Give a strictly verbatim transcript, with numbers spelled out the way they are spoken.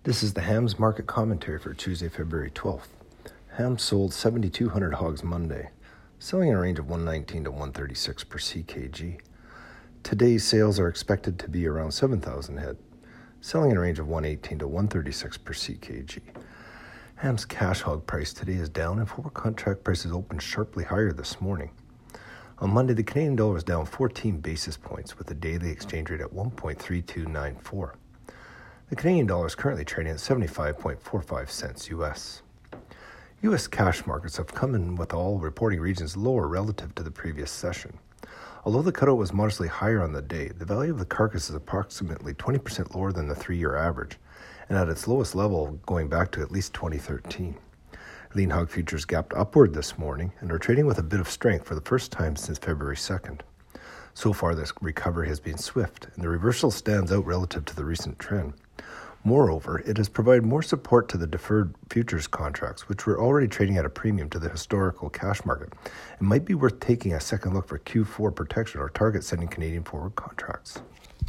This is the Hams Market Commentary for Tuesday, February twelfth. Hams sold seven thousand two hundred hogs Monday, selling in a range of one nineteen to one thirty-six per C K G. Today's sales are expected to be around seven thousand head, selling in a range of one eighteen to one thirty-six per C K G. Hams cash hog price today is down and forward contract prices opened sharply higher this morning. On Monday, the Canadian dollar was down fourteen basis points with a daily exchange rate at one point three two nine four. The Canadian dollar is currently trading at seventy-five point four five cents U S. U S cash markets have come in with all reporting regions lower relative to the previous session. Although the cutout was modestly higher on the day, the value of the carcass is approximately twenty percent lower than the three-year average, and at its lowest level going back to at least twenty thirteen. Lean hog futures gapped upward this morning and are trading with a bit of strength for the first time since February second. So far, this recovery has been swift, and the reversal stands out relative to the recent trend. Moreover, it has provided more support to the deferred futures contracts, which were already trading at a premium to the historical cash market, and might be worth taking a second look for Q four protection or target setting Canadian forward contracts.